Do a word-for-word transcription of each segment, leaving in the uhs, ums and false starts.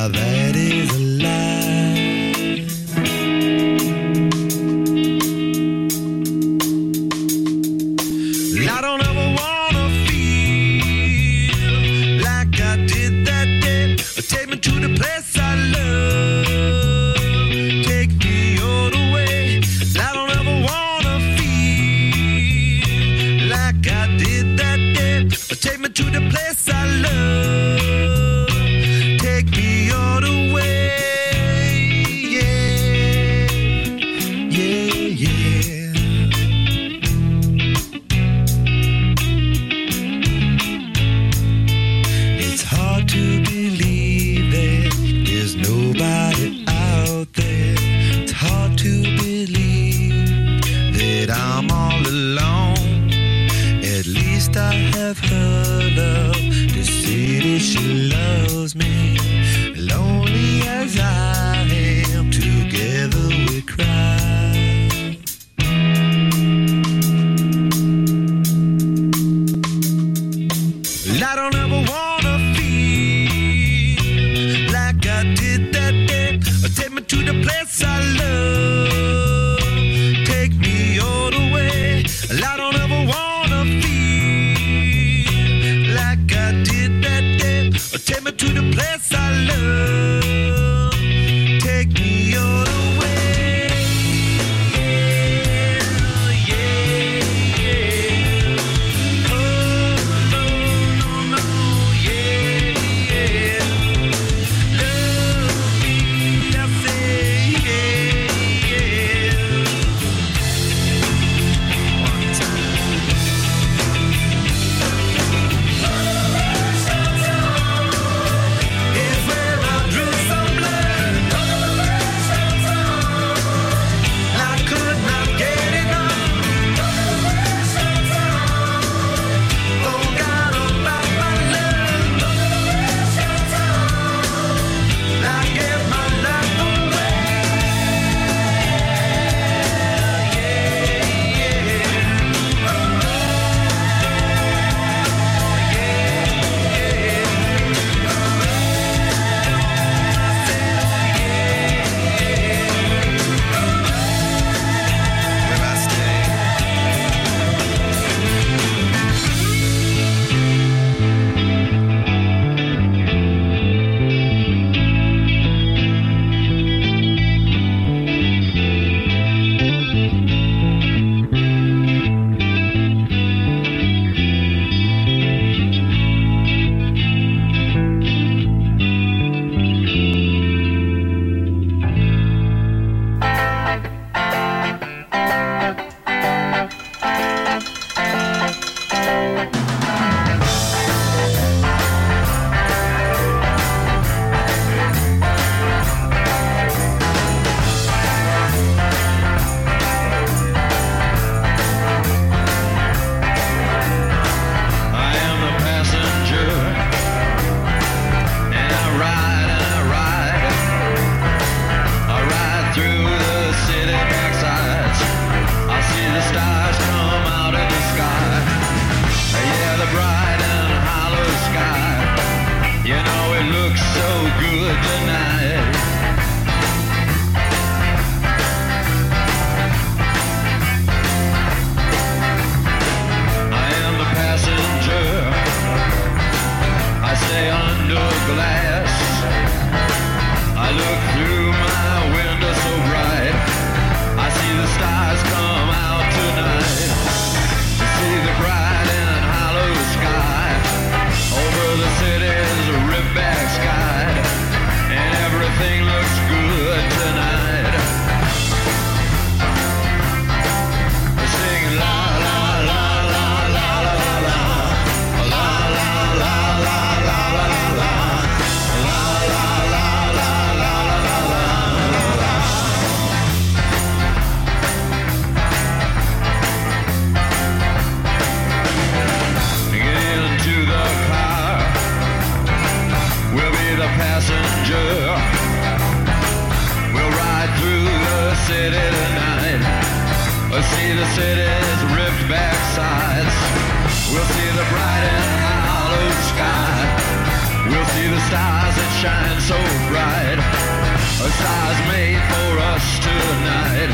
Now that is a lie. I don't ever wanna feel like I did that day. Take me to the place I love. Take me all the way. I don't ever wanna feel like I did that day. Take me to the place I love. Take me all the way. Yeah, yeah, yeah. It's hard to believe that there's nobody out there. It's hard to believe that I'm all alone. At least I have her love to see that she loves me. Lonely as I am, together we cry. I don't ever wanna feel like I did that day. Take me to the place I love. Take me all the way. I don't ever wanna feel like I did that day. Take me to the place I love. Take me all the way. Yeah, yeah. Oh, no, no, no, yeah, yeah. Love me, I say, yeah, yeah. One time. It's where I drew some blood. I could not get enough. Forgot about my love. I gave my life away. Where I stay. I am the passenger, and I ride and I ride. I ride through the city backsides. I see the stars come out of the sky. Yeah, the bright and hollow sky. You know it looks so good tonight. I am the passenger. I stay under glass. I look through my window so bright. I see the stars come out tonight. I see the bright and hollow sky. Over the city's ripped-back sky. And everything looks good tonight. I sing la la la la la la la. La la la la la la la. La la la la la la la la. Get into the car. We'll be the passenger. We'll ride through the city tonight. We'll see the city's ripped back sides. We'll see the bright and hollow sky. We'll see the stars that shine so bright. A star's made for us tonight.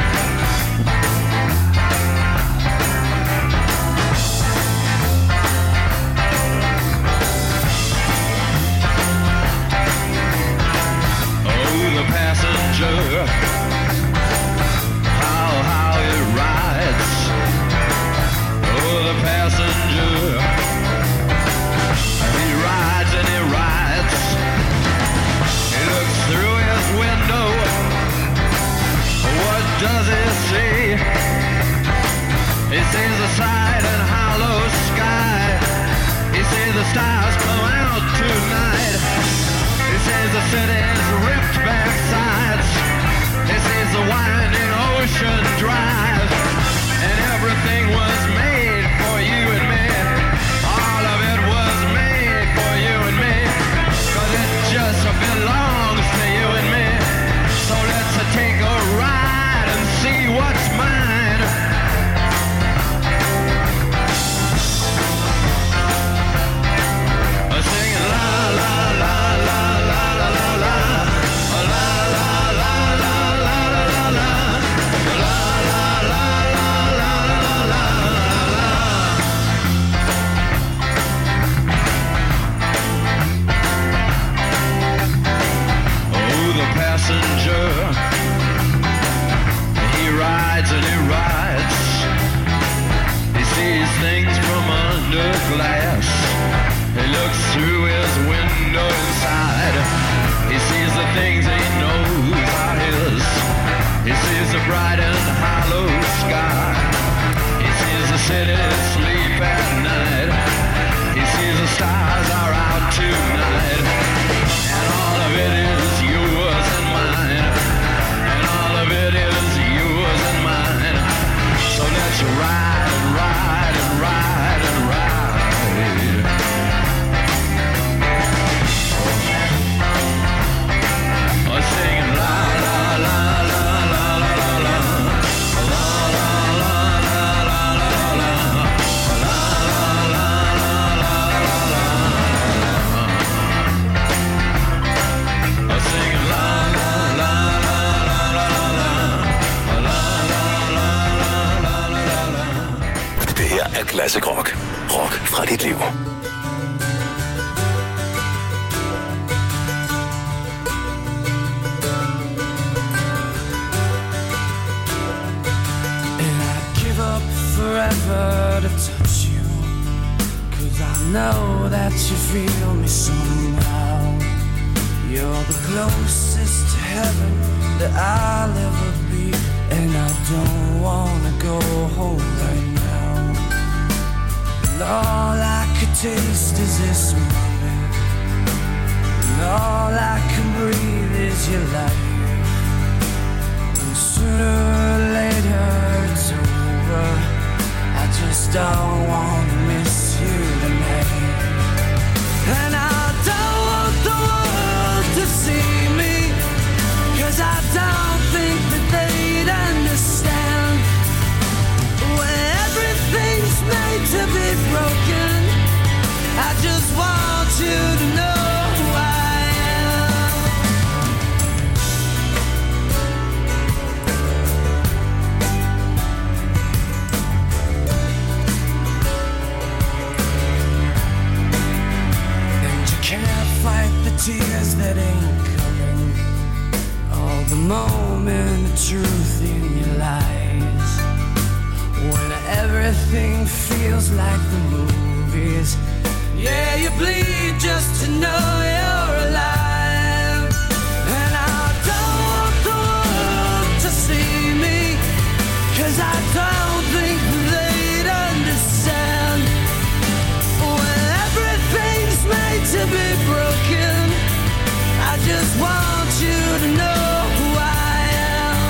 Oh, the passenger, how, how it rides. Oh, the passenger, he rides and he rides. He looks through his window. What does he see? He sees the side and hollow sky. He sees the stars come out tonight. He sees the city's ripped back sides. He sees the winding ocean drive. And everything was made for you and me. All of it was made for you and me. Cause it just belongs to you and me. So let's take a ride and see what's mine. Singing la la la la la la la la la la la la la la la passenger, he rides and he rides. He sees things from under glass. He looks through his window inside. He sees the things he knows are his. He sees the bright and hollow sky. He sees the city sleep at night. He sees the stars are out tonight. And all of it is yours and mine. And all of it is yours and mine. So let's ride and ride and ride and ride. Oh, singing la la la la la la la la la la la la la la Classic Rock. Rock fra dit liv. Forever to touch you, 'cause I know that you feel me somehow. You're the closest to heaven that I'll ever be, and I don't wanna go home right now. And all I could taste is this moment, and all I can breathe is your life. And sooner or later it's over. I just don't want to miss you tonight. And I don't want the world to see me, 'cause I don't think that they'd understand. When everything's made to be broken, I just want you to know who I am. Can't fight the tears that ain't coming, all the moment of truth in your lies. When everything feels like the movies, yeah, you bleed just to know you're alive. And I don't want the world to see me, 'cause I don't think they'd understand. When everything's made to be broken, I just want you to know who I am.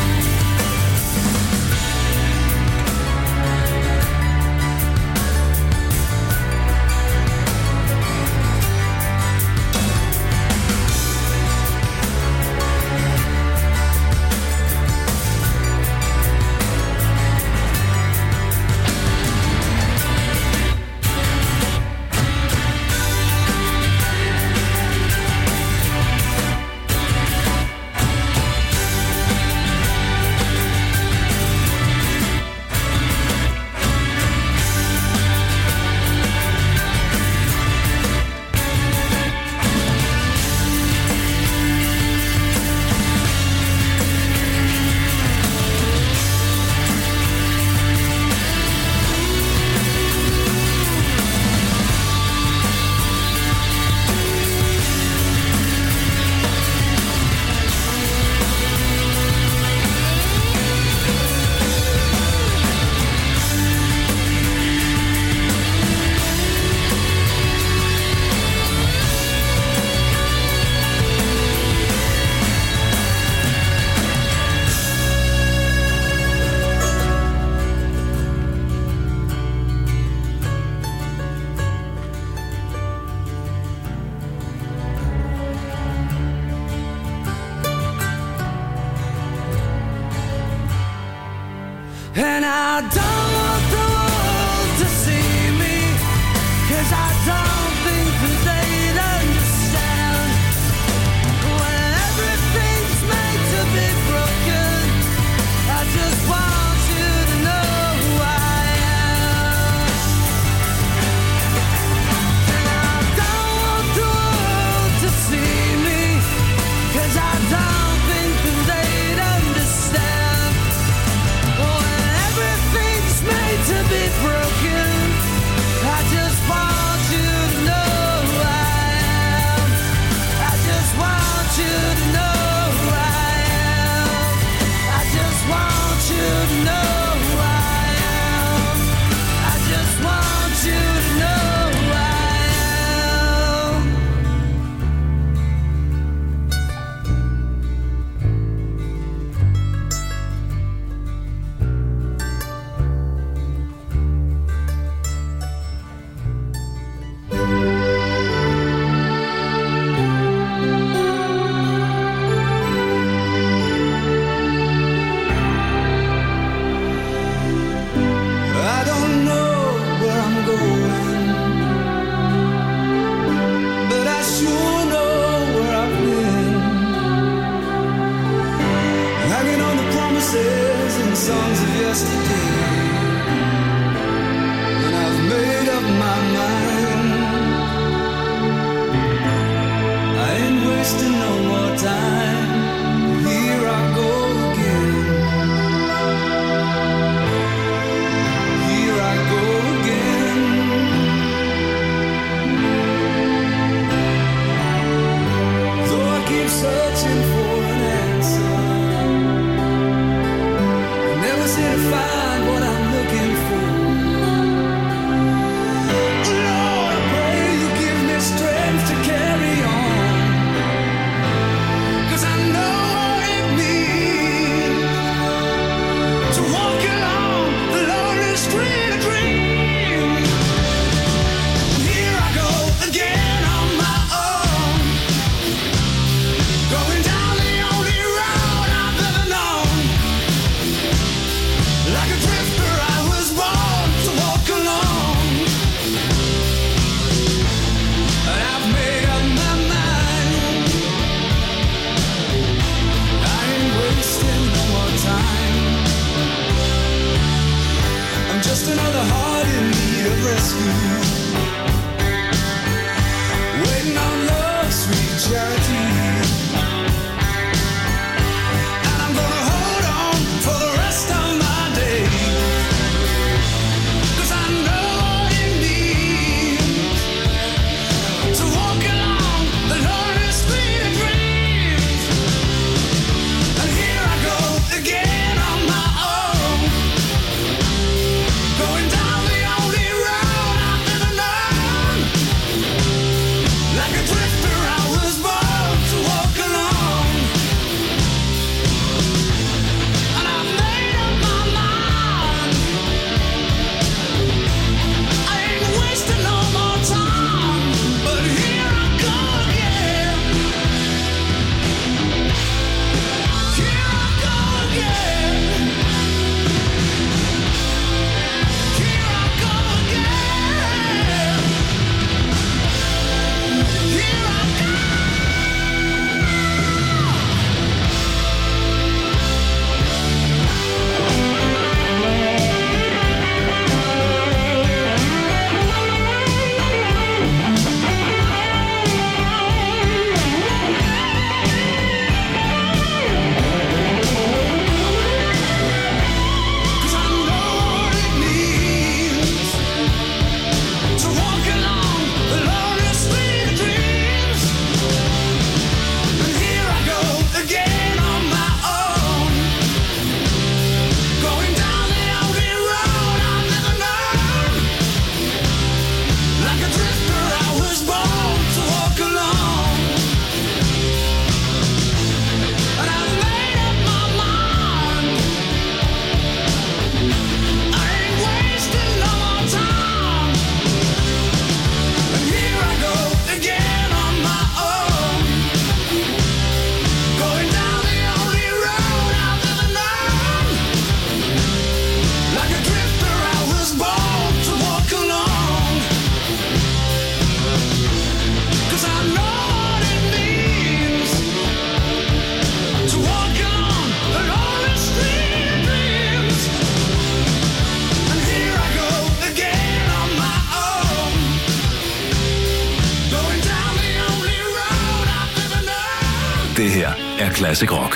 And I don't want the world to see me, 'cause I don't think that they'd understand. When everything's made to be broken, I just want you to know who I am. And I don't want the world to see me, 'cause I don't think that they'd understand. When everything's made to be broken, Det her er Classic Rock.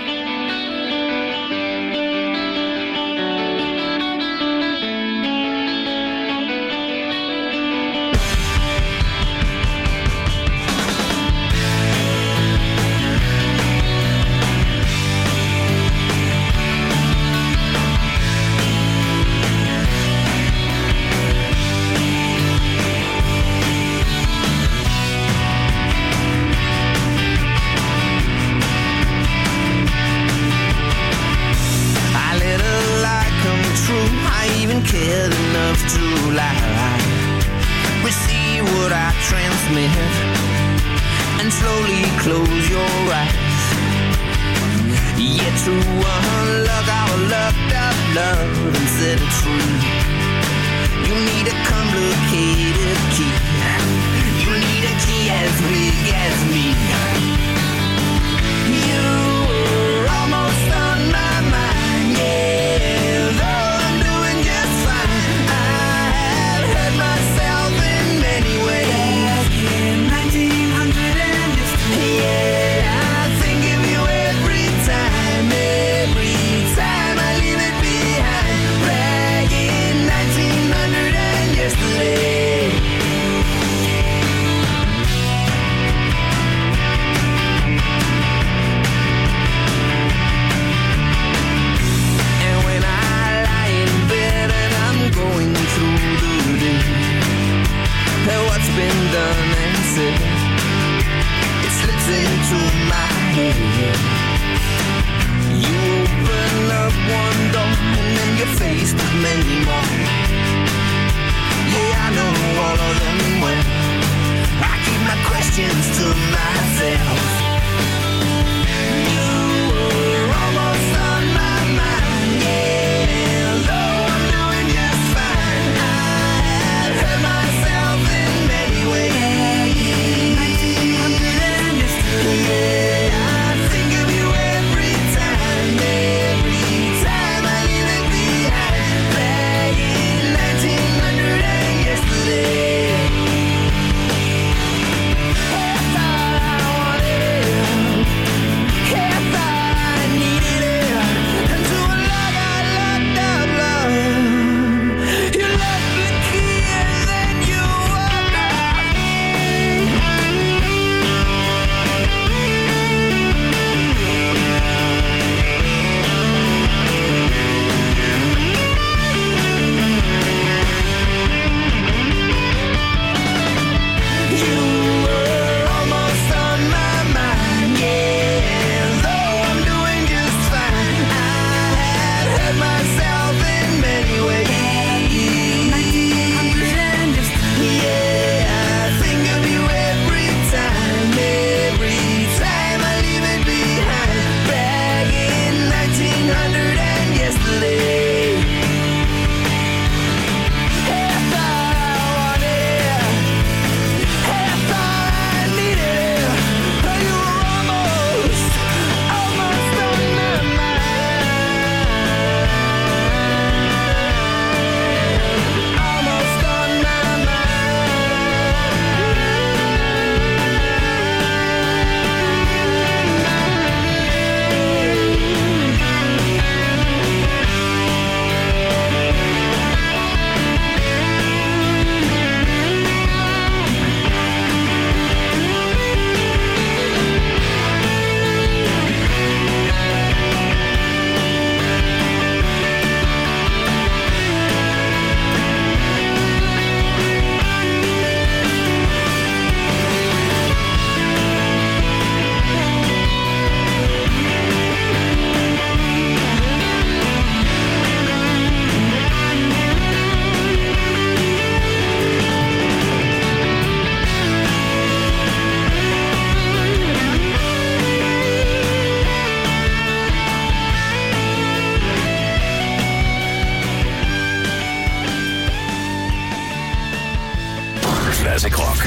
Classic Rock.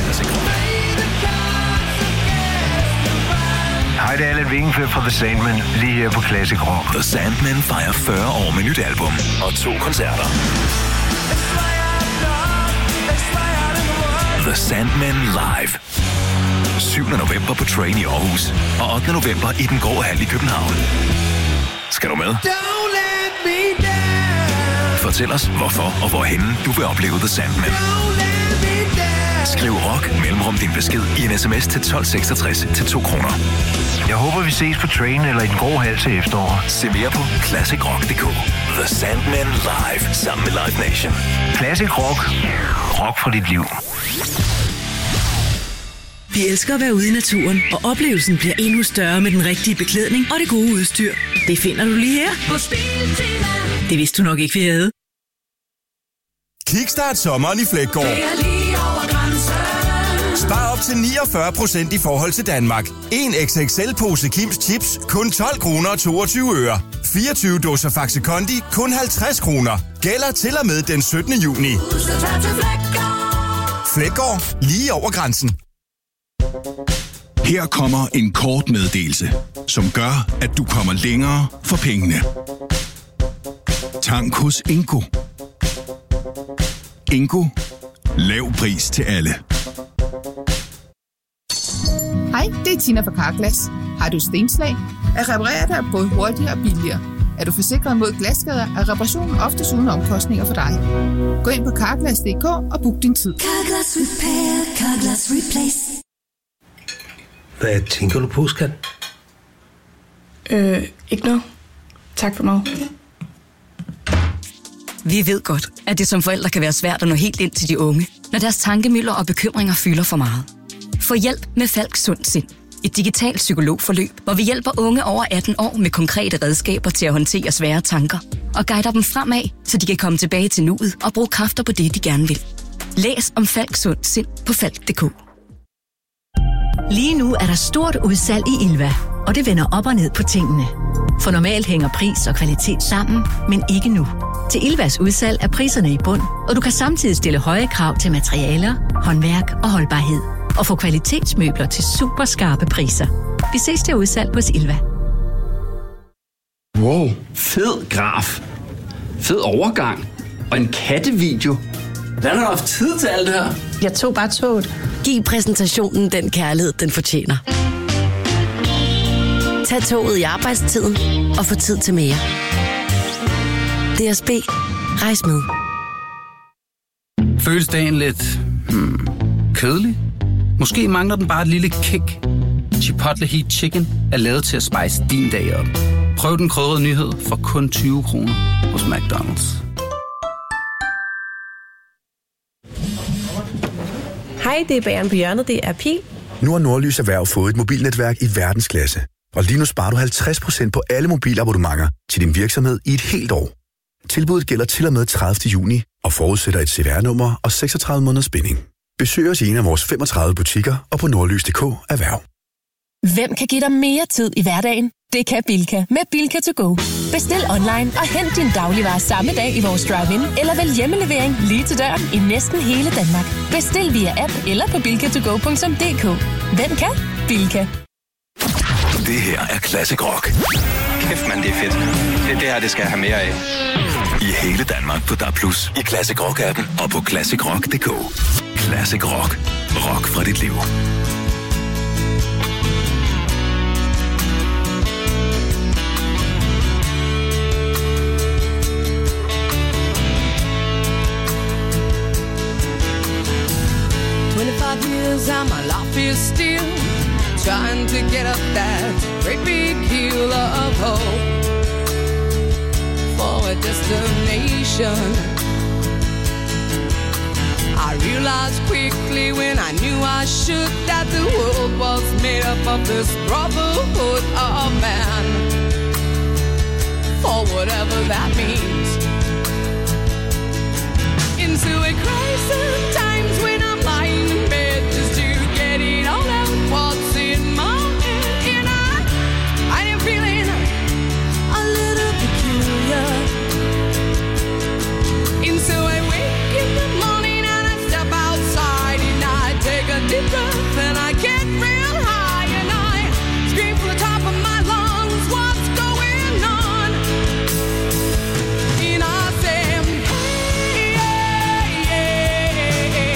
Hej, det er Allan Vingenfeldt fra The Sandmen, lige her på Classic Rock. The Sandmen fejrer fyrre år med nyt album og to koncerter. The Sandmen Live. syvende november på Train i Aarhus og ottende november i Den Grå Hal i København. Skal du med? Don't let me down. Fortæl os, hvorfor og hvorhenne du vil opleve The Sandman. Don't let me down. Skriv rock mellemrum din besked i en sms til tolv seksogtres til to kroner. Jeg håber, vi ses på Train eller i Den Grå Hal til efterår. Se mere på classic rock punktum d k. The Sandman live sammen med Live Nation. Classic rock. Rock for dit liv. Vi elsker at være ude i naturen, og oplevelsen bliver endnu større med den rigtige beklædning og det gode udstyr. Det finder du lige her på Biltema. Det vidste du nok ikke, vi havde. Kickstart sommeren i Fleggaard. Det er lige over grænsen. Spar op til niogfyrre procent i forhold til Danmark. En X X L-pose Kims Chips, kun tolv kroner og toogtyve øre. fireogtyve dåser Faxe Kondi, kun halvtreds kroner. Gælder til og med den syttende juni. Fleggaard, lige over grænsen. Her kommer en kort meddelelse, som gør, at du kommer længere for pengene. Tank hos Ingo. Ingo. Lav pris til alle. Hej, det er Tina fra Carglass. Har du stenslag? At reparere dig både hurtigere og billigere. Er du forsikret mod glasskader, er reparationen oftest uden omkostninger for dig. Gå ind på carglass punktum d k og book din tid. Carglass Repair, Carglass Replace. Hvad tænker du på, skat? Øh, ikke noget. Tak for noget. Vi ved godt, at det som forældre kan være svært at nå helt ind til de unge, når deres tankemylder og bekymringer fylder for meget. Få hjælp med Falks Sund Sind. Et digitalt psykologforløb, hvor vi hjælper unge over atten år med konkrete redskaber til at håndtere svære tanker og guider dem fremad, så de kan komme tilbage til nuet og bruge kræfter på det, de gerne vil. Læs om Falks Sund Sind på falk punktum d k. Lige nu er der stort udsalg i Ilva, og det vender op og ned på tingene. For normalt hænger pris og kvalitet sammen, men ikke nu. Til Ilvas udsalg er priserne i bund, og du kan samtidig stille høje krav til materialer, håndværk og holdbarhed. Og få kvalitetsmøbler til super skarpe priser. Vi ses til udsalg hos Ilva. Wow, fed graf. Fed overgang. Og en kattevideo. Hvordan har du haft tid til alt det her? Jeg tog bare toget. Giv præsentationen den kærlighed, den fortjener. Tag toget i arbejdstiden og få tid til mere. D S B. Rejs med. Føles dagen lidt hmm, kedelig? Måske mangler den bare et lille kick. Chipotle Heat Chicken er lavet til at spice din dag op. Prøv den krydrede nyhed for kun tyve kroner hos McDonald's. Hej, det er bageren på hjørnet. Det er Pil. Nu har Nordlys Erhverv fået et mobilnetværk i verdensklasse. Og lige nu sparer du halvtreds procent på alle mobilabonnementer til din virksomhed i et helt år. Tilbuddet gælder til og med tredivte juni og forudsætter et C V R-nummer og seksogtredive måneders binding. Besøg os i en af vores femogtredive butikker og på nordlys punktum d k erhverv. Hvem kan give dig mere tid i hverdagen? Det kan Bilka med Bilka to go. Bestil online og hent din dagligvarer samme dag i vores drive-in, eller vælg hjemmelevering lige til døren i næsten hele Danmark. Bestil via app eller på bilka to go punktum d k. Hvem kan? Bilka. Det her er Classic Rock. Kæft, mand, det er fedt. Det, det her, det skal jeg have mere af. I hele Danmark på D A B plus, i Classic Rock-appen og på classic rock punktum d k. Classic Rock. Rock fra dit liv. twenty-five years and my life is still trying to get up that great big hill of hope for a destination. I realized quickly when I knew I should that the world was made up of this brotherhood of man, for whatever that means. Into a crisis times when I'm lying in bed just to get it all out what's in my head, and I, I am feeling a little peculiar. And so I wake in the morning and I step outside and I take a deep breath and I get real high and I scream from the top of my lungs, what's going on? And I say, hey, hey, hey,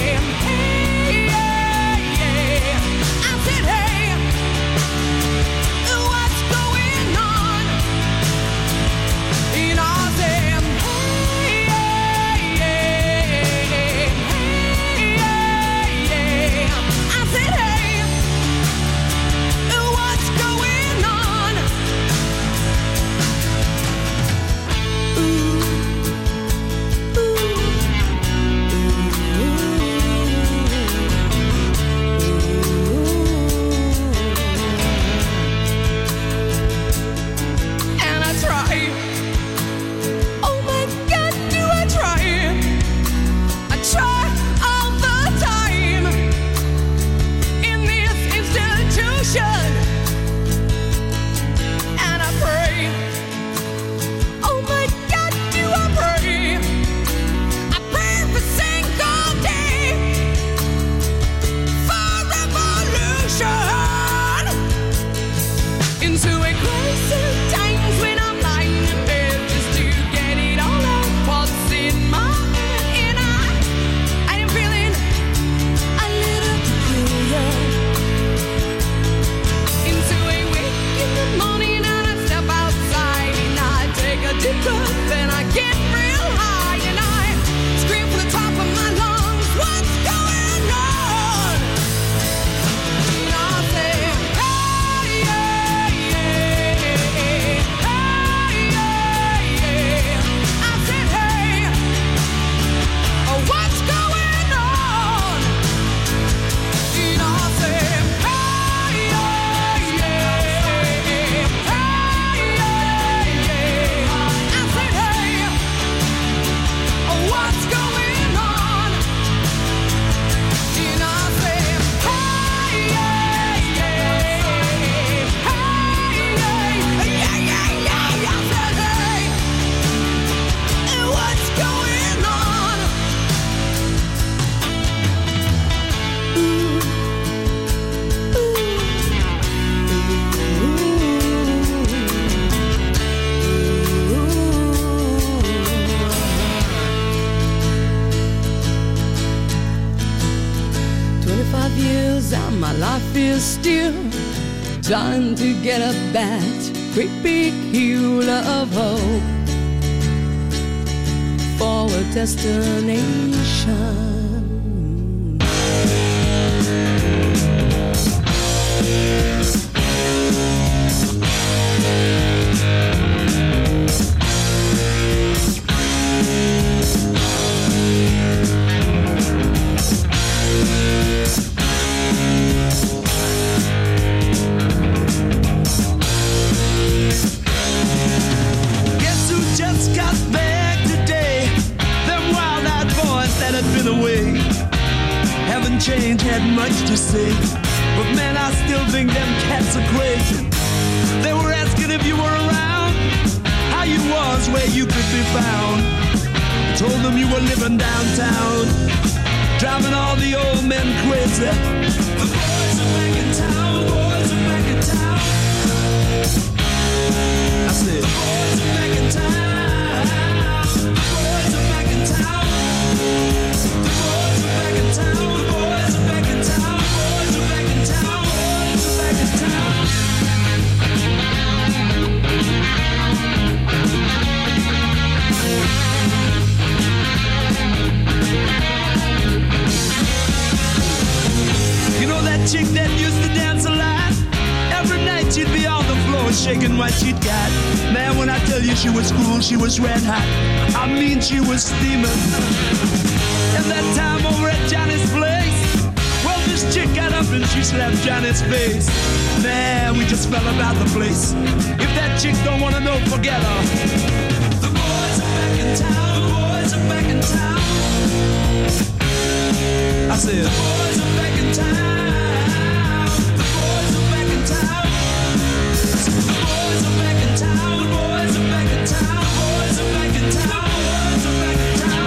into a crisis times when I'm lying in bed just to get it all out what's in my head. And I, I am feeling a little peculiar. Into a wake in the morning and I step outside and I take a deep breath and I get real high and I scream from the top of my lungs, what's going on? And I say, hey, yeah, yeah, hey, yeah, yeah. I said, hey, oh, what's going on? And I say, hey, yeah, yeah, hey, yeah, yeah. I said, hey, oh, what's going on? And I say, hey, yeah, yeah, hey, yeah, yeah, yeah. I said, hey, and what's going on? Twenty-five years and my life is still trying to get up that great big hill of hope for a destination. Guess who just got back today? Them wild-eyed boys that had been away haven't changed, had much to say. But man, I still think them cats are crazy. They were asking if you were around, how you was, where you could be found. I told them you were living downtown, driving all the old men crazy. The boys are back in town, the boys are back in town. I said, the boys are back in town, the boys are back in town. The boys are back in town, the boys are back in town, the boys are back in town, the boys are back in town. You know that chick that used to dance a lot? Every night she'd be on the floor shaking what she'd got. Man, when I tell you she was cool, she was red hot. I mean, she was steaming. And that time over at Johnny's place, well, this chick got up and she slapped Johnny's face. Man, we just fell about the place. If that chick don't wanna know, forget her. The boys are back in town, the boys are back in town. I said, the boys are back in town, the boys are back in town. I said, the boys are back in town, the boys are back in town, the boys are back in town, the boys are back in town.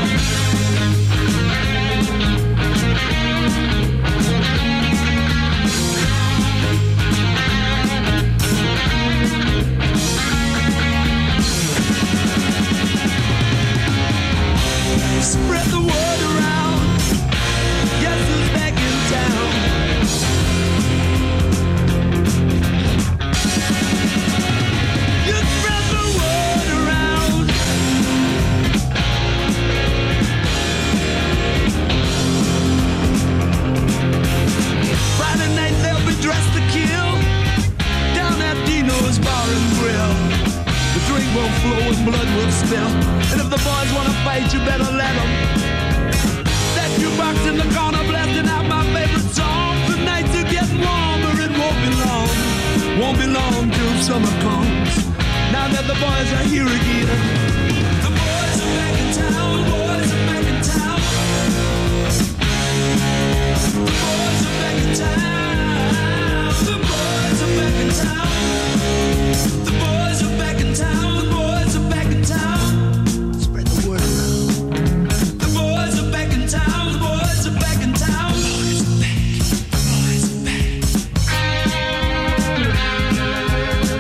Spread the word around. Guess who's back in town? You spread the word around. Friday night they'll be dressed to kill down at Dino's Bar and Grill. The drink won't flow and blood will spill. And if the boys wanna fight, you better let them. That jukebox in the corner blasting out my favorite song. The nights are getting warmer, it won't be long. Won't be long till summer comes. Now that the boys are here again. The boys are back in town, the boys are back in town. The boys are back in town. The boys are back in town. The boys are back in town. The boys are back in town. Spread the word around. The boys are back in town. The boys are back in town. The boys are back. The boys are back.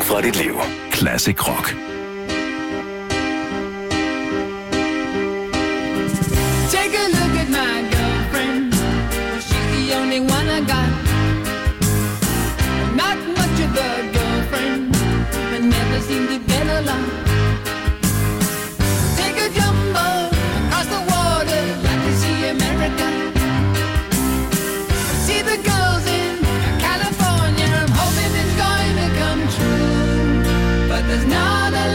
rock fra dit liv. Classic Rock. Take a look at my girlfriend. She's the only one I got. Not much of a girlfriend, but never seem to get along. Take a jumbo across the water, like to see America. See the girls in California. I'm hoping it's going to come true, but there's not a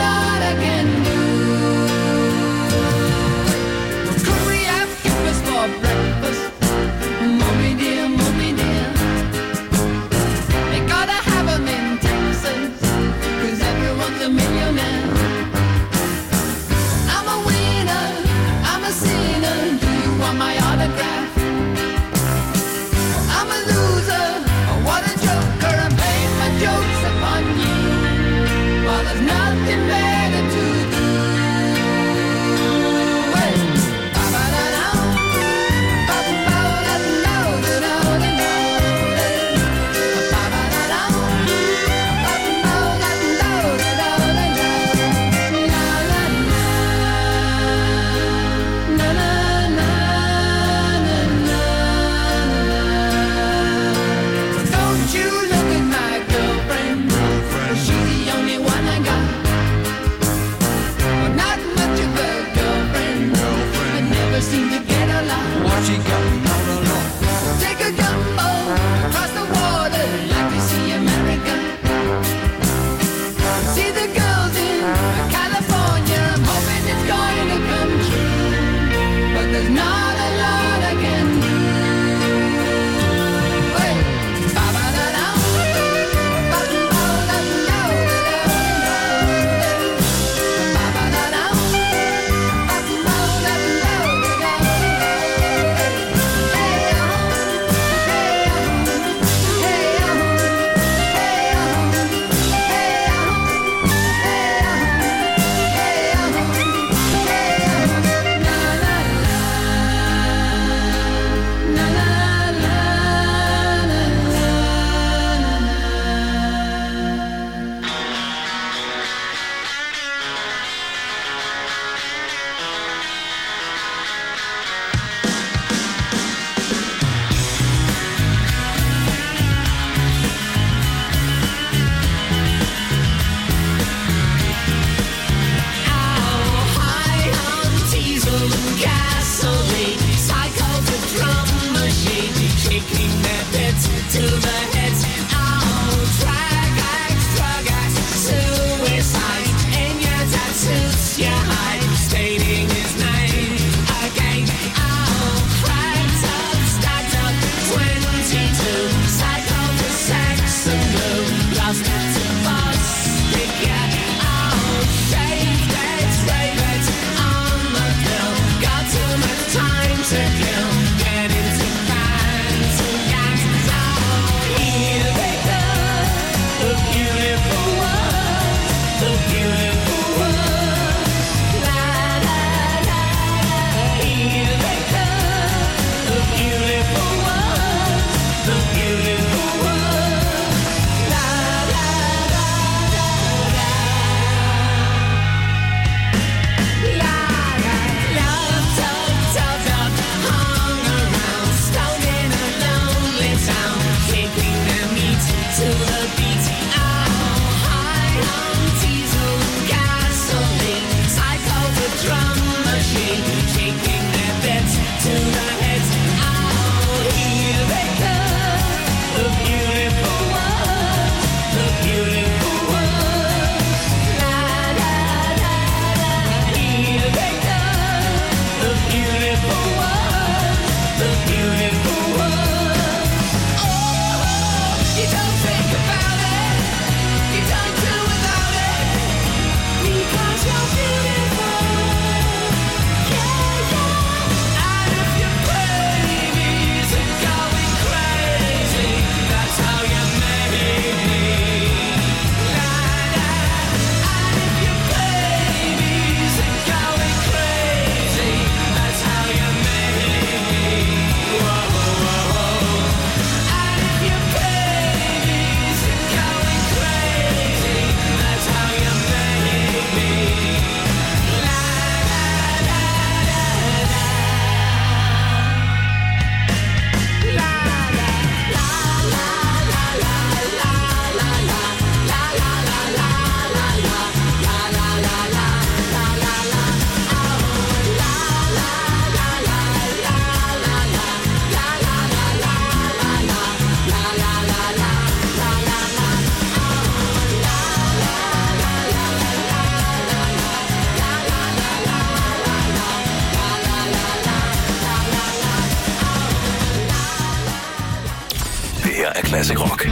Classic Rock.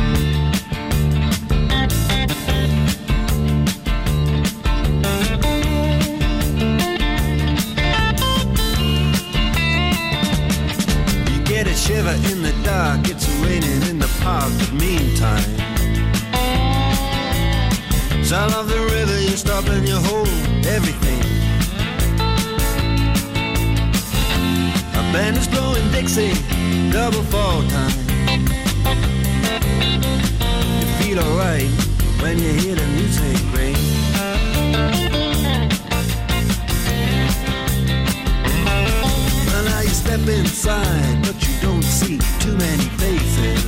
Get a shiver in the dark, it's raining in the park, but meantime sound of the river, you stop and you hold everything. A band is blowing Dixie, double fall time. You feel alright when you hear the music ring. Well, now you step inside, but you don't see too many faces.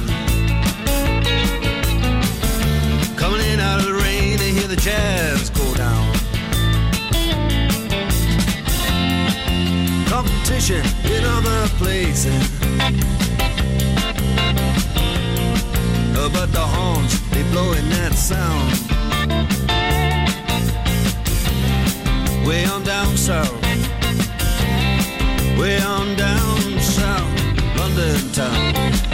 Coming in out of the rain, they hear the jazz go down. Competition in other places, oh, but the horns, they blowing that sound. Way on down south, way on down south, London town.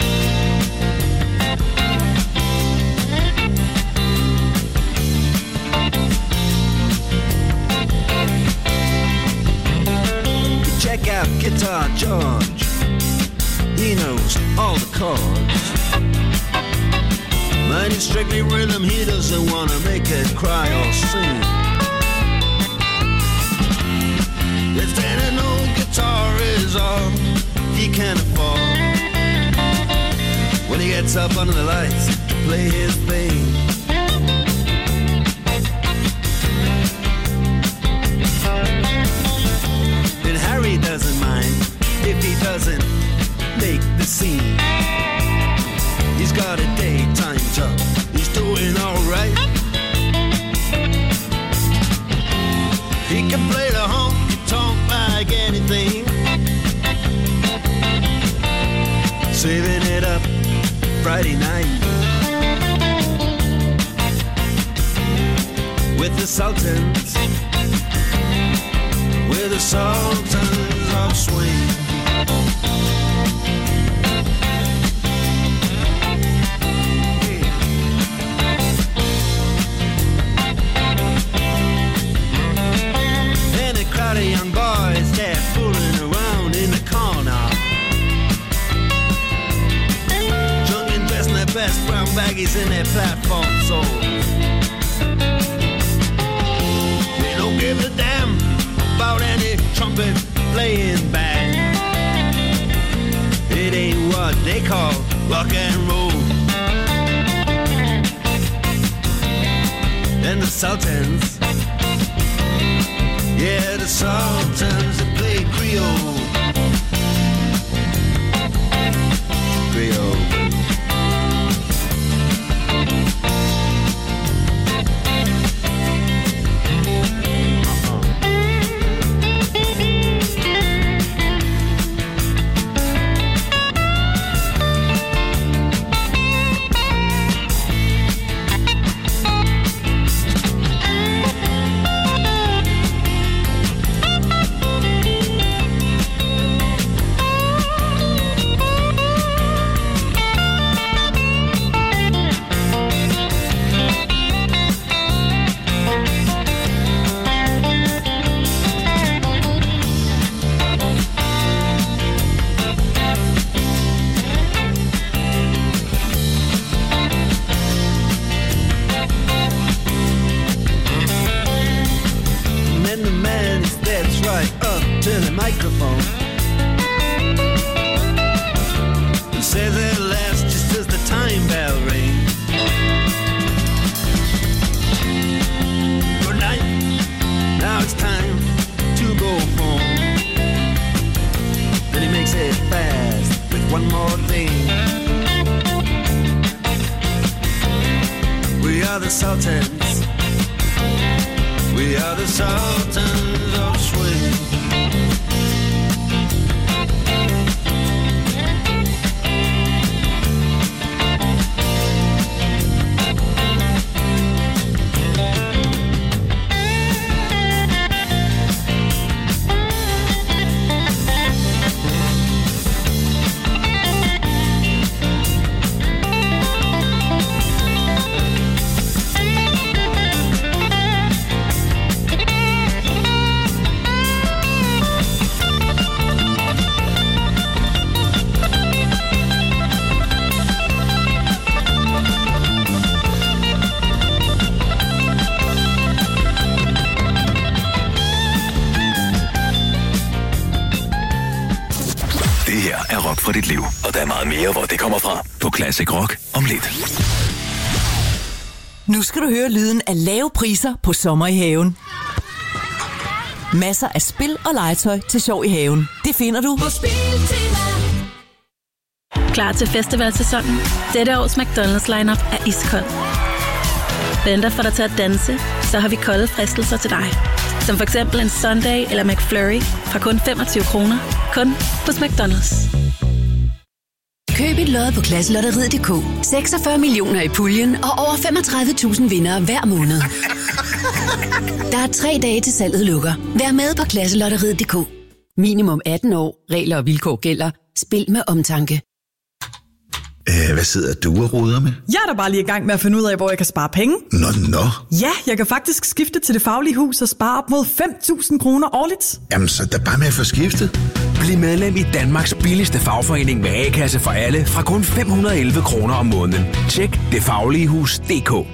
Check out Guitar George, he knows all the chords. Mine is strictly rhythm, he doesn't want to make it cry or sing. If then an old guitar is all he can afford, when he gets up under the lights to play his thing. Then Harry doesn't mind if he doesn't make the scene. He's got a daytime job, he's doing alright. He can play the honky-tonk like anything, saving it up Friday night with the Sultans, with the Sultans of Swing. And a crowd of young boys, they're fooling around in the corner, drunk and dressed in their best brown baggies in their platform soles. They don't give a damn about any trumpet playing band. It ain't what they call rock and roll. And the Sultans, yeah, the Sultans that play Creole. Creole. fra dit liv. Og der er meget mere, hvor det kommer fra. På Classic Rock om lidt. Nu skal du høre lyden af lave priser på sommer i haven. Masser af spil og legetøj til sjov i haven. Det finder du på Spiltema. Klar til festivalsæsonen? Dette års McDonald's lineup er iskold. Venter for dig til at danse, så har vi kolde fristelser til dig. Som for eksempel en Sunday eller McFlurry fra kun femogtyve kroner. Kun hos McDonald's. Køb et lod på Klasselotteriet punktum d k. seksogfyrre millioner i puljen og over femogtredive tusind vindere hver måned. Der er tre dage til salget lukker. Vær med på Klasselotteriet punktum d k. Minimum atten år. Regler og vilkår gælder. Spil med omtanke. Æh, hvad sidder du og roder med? Jeg er da bare lige i gang med at finde ud af, hvor jeg kan spare penge. Nå, nå. Ja, jeg kan faktisk skifte til Det Faglige Hus og spare op mod fem tusind kroner årligt. Jamen, så der bare med at få skiftet. Bliv medlem i Danmarks billigste fagforening med A-kasse for alle fra kun fem hundrede og elleve kroner om måneden. Tjek det faglige hus punktum d k.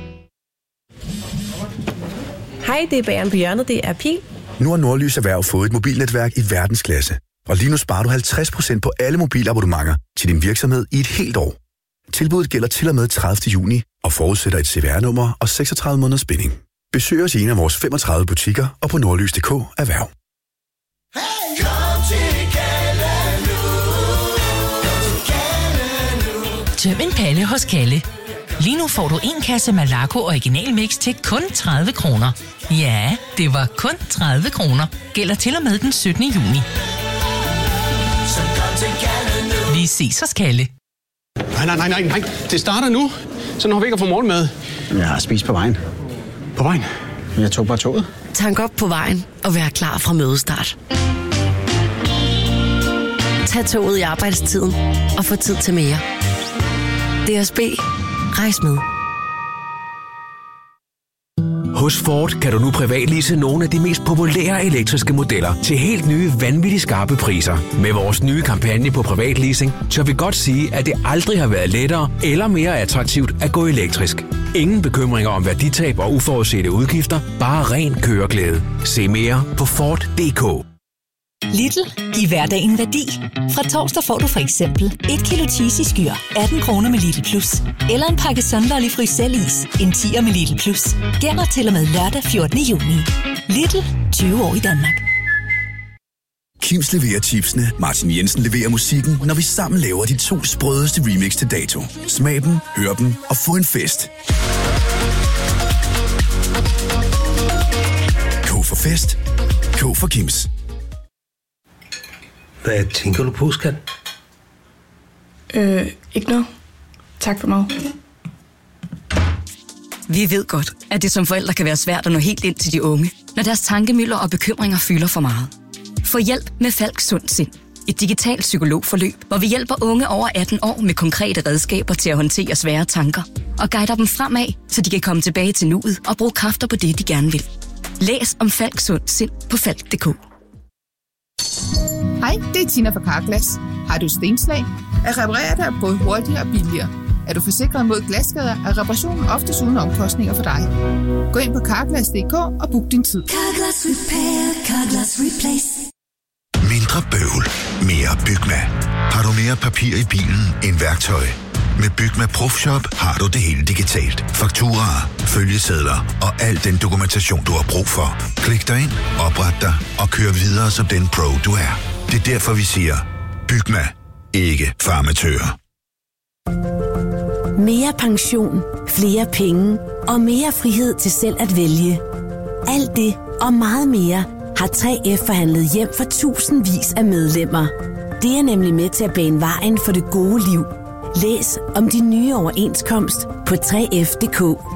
Hej, det er Bageren på hjørnet. Det er Pil. Nu har Nordlys Erhverv fået et mobilnetværk i verdensklasse. Og lige nu sparer du halvtreds procent på alle mobilabonnementer til din virksomhed i et helt år. Tilbuddet gælder til og med tredivte juni og forudsætter et C V R-nummer og seksogtredive måneders binding. Besøg os i en af vores femogtredive butikker og på nordlys punktum d k erhverv. Tøm en palle hos Kalle. Lige nu får du en kasse Malaco Original Mix til kun tredive kroner. Ja, det var kun tredive kroner. Gælder til og med den syttende juni. Vi ses hos Kalle. Nej, nej, nej, nej, nej. Det starter nu. Så når vi ikke har fået morgenmad. Jeg har spist på vejen. På vejen? Jeg tog bare toget. Tank op på vejen og vær klar fra mødestart. Tag toget i arbejdstiden og få tid til mere. D S B. Rejs med. Hos Ford kan du nu privatlease nogle af de mest populære elektriske modeller til helt nye, vanvittigt skarpe priser. Med vores nye kampagne på privatleasing, tør vi godt sige, at det aldrig har været lettere eller mere attraktivt at gå elektrisk. Ingen bekymringer om værditab og uforudsete udgifter, bare ren køreglæde. Se mere på Ford punktum d k. Lidl. Giv hverdagen værdi. Fra torsdag får du for eksempel et kilo cheesy skyr, atten kroner med Lidl Plus. Eller en pakke Sunlolly Frysellis, en tier med Lidl Plus. Gælder til og med lørdag fjortende juni. Lidl. tyve år i Danmark. Kims leverer chipsene, Martin Jensen leverer musikken, når vi sammen laver de to sprødeste remix til dato. Smag dem, hør dem og få en fest. K for fest. K for Kims. Hvad tænker du på, skat? Øh, ikke noget. Tak for mig. Vi ved godt, at det som forældre kan være svært at nå helt ind til de unge, når deres tankemylder og bekymringer fylder for meget. Få hjælp med Falks Sund Sind. Et digitalt psykologforløb, hvor vi hjælper unge over atten år med konkrete redskaber til at håndtere svære tanker og guider dem fremad, så de kan komme tilbage til nuet og bruge kræfter på det, de gerne vil. Læs om Falks Sund Sind på falk punktum d k. Hej, det er Tina fra Carglass. Har du stenslag? At reparere dig er både hurtigere og billigere. Er du forsikret mod glasskader, er reparationen oftest uden omkostninger for dig. Gå ind på carglass punktum d k og book din tid. Carglass Repair, Carglass Replace. Mindre bøvl, mere Bygma. Har du mere papir i bilen end værktøj? Med Bygma ProFshop har du det hele digitalt. Fakturaer, følgesedler og al den dokumentation, du har brug for. Klik dig ind, opret dig og kør videre som den pro, du er. Det er derfor, vi siger, Bygma, ikke for amatører. Mere pension, flere penge og mere frihed til selv at vælge. Alt det og meget mere har tre F forhandlet hjem for tusindvis af medlemmer. Det er nemlig med til at bane vejen for det gode liv. Læs om de nye overenskomst på tre F punktum d k.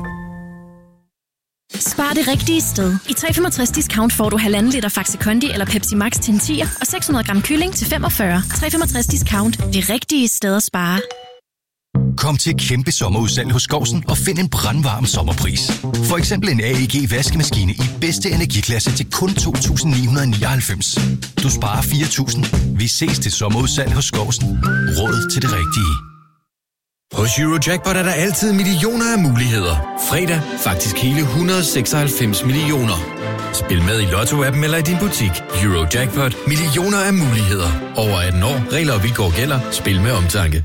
Spar det rigtige sted. I tre femogtres discount får du halvanden liter Faxe Kondi eller Pepsi Max til en tier og seks hundrede gram kylling til femogfyrre. tre femogtres discount. Det rigtige sted at spare. Kom til kæmpe sommerudsalg hos Skovsen og find en brandvarm sommerpris. For eksempel en A E G vaskemaskine i bedste energiklasse til kun to tusind ni hundrede nioghalvfems. Du sparer fire tusind. Vi ses til sommerudsalg hos Skovsen. Råd til det rigtige. Hos Eurojackpot er der altid millioner af muligheder. Fredag faktisk hele et hundrede og seksoghalvfems millioner. Spil med i Lotto-appen eller i din butik. Eurojackpot. Millioner af muligheder. Over atten år. Regler og vilkår gælder. Spil med omtanke.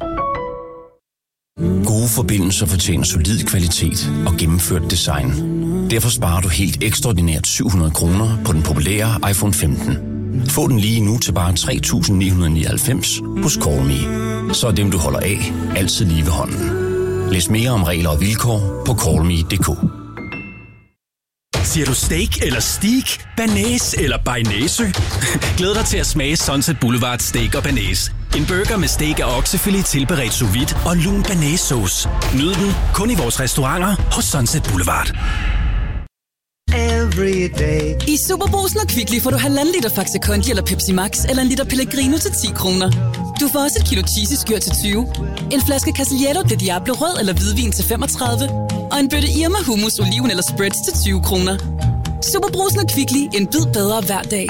Gode forbindelser fortjener solid kvalitet og gennemført design. Derfor sparer du helt ekstraordinært syv hundrede kroner på den populære iPhone femten. Få den lige nu til bare tre tusind ni hundrede nioghalvfems hos Call Me. Så er dem, du holder af, altid lige ved hånden. Læs mere om regler og vilkår på call me punktum d k. Siger du steak eller steak, banæs eller bearnaise? Glæd dig til at smage Sunset Boulevard Steak og Banæs. En burger med steak og oksefilet tilberedt sous vide og lun banæssauce. Nyd den kun i vores restauranter hos Sunset Boulevard. I Superbrugsen og Kvickly får du halvanden liter Faxe Kondi eller Pepsi Max eller en liter Pellegrino til ti kroner. Du får også et kilo cheesy skyr til tyve, en flaske Casiglietto de Diablo rød eller hvidvin til femogtredive og en bøtte Irma hummus, oliven eller spreads til tyve kroner. Superbrugsen og Kvickly, en bid bedre hver dag.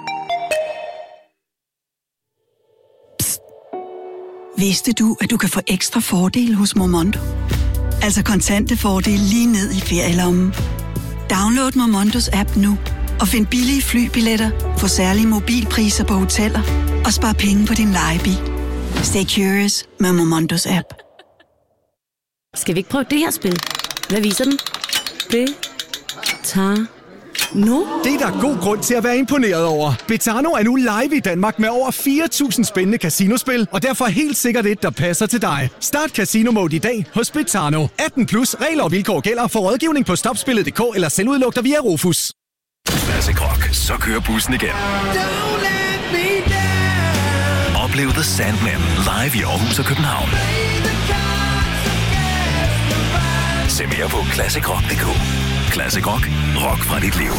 Psst. Vidste du, at du kan få ekstra fordele hos Momondo? Altså kontante fordele lige ned i ferielommen. Download Momondos app nu og find billige flybilletter, få særlige mobilpriser på hoteller og spar penge på din lejebil. Stay curious med Momondos app. Skal vi ikke prøve det her spil? Hvad viser den? Det tager nu. Det er der god grund til at være imponeret over. Betano er nu live i Danmark med over fire tusind spændende casinospil, og derfor helt sikkert et, der passer til dig. Start Casino Mode i dag hos Betano. atten plus, regler og vilkår gælder. For rådgivning på stopspillet punktum d k eller selvudlugter via Rufus. Classic Rock, så kører bussen igen. Oplev The Sandman live i Aarhus og København. Se mere på classic rock punktum d k. Classic Rock. Rock fra dit liv.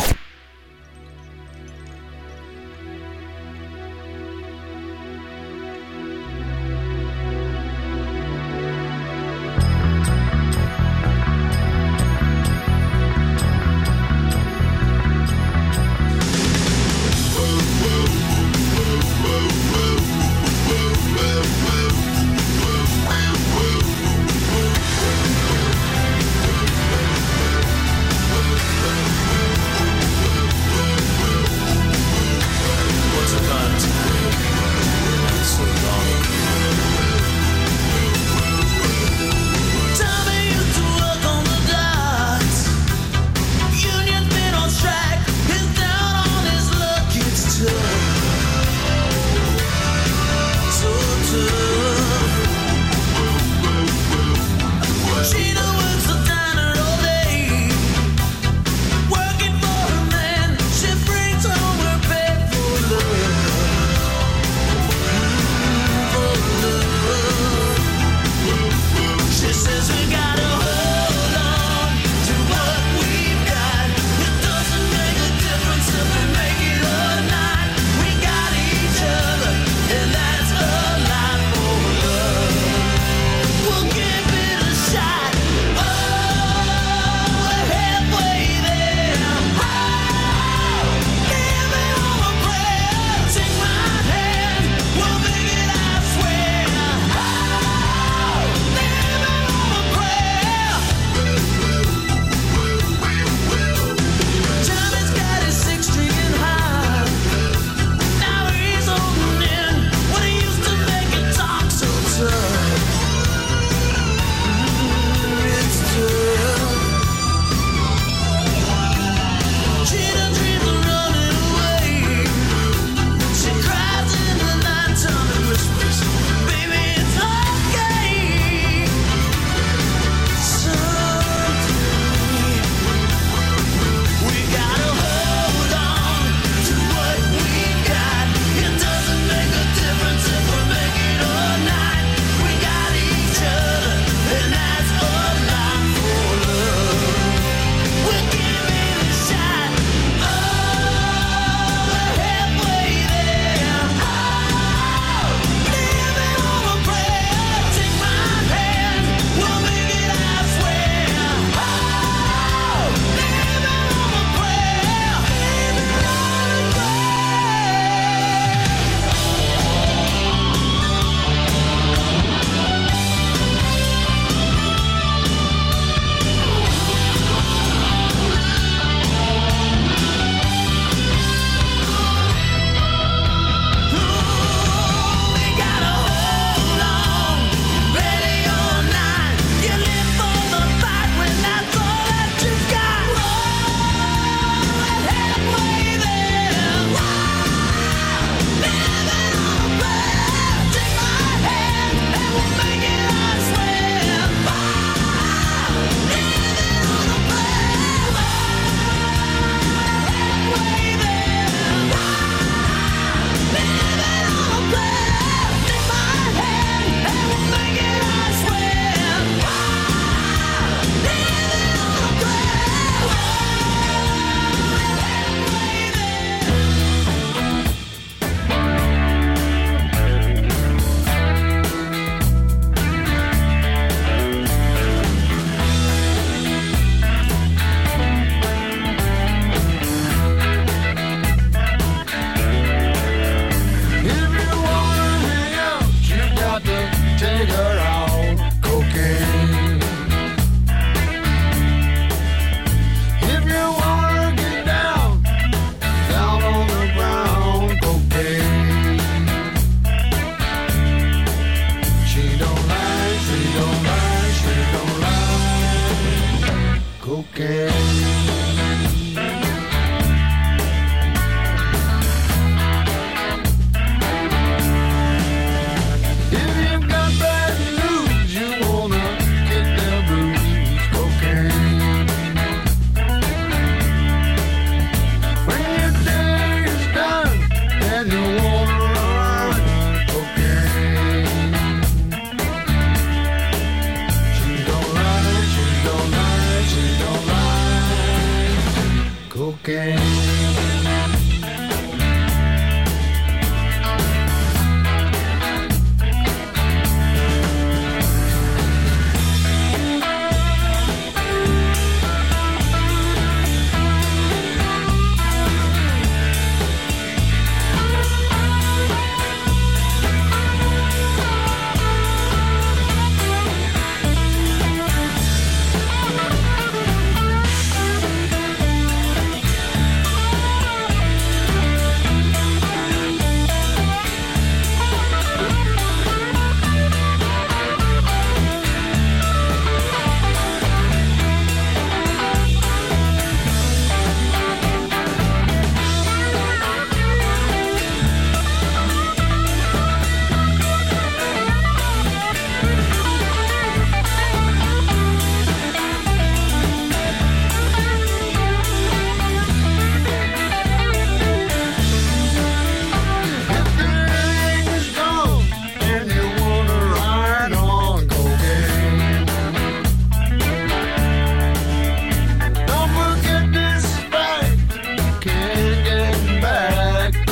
Gav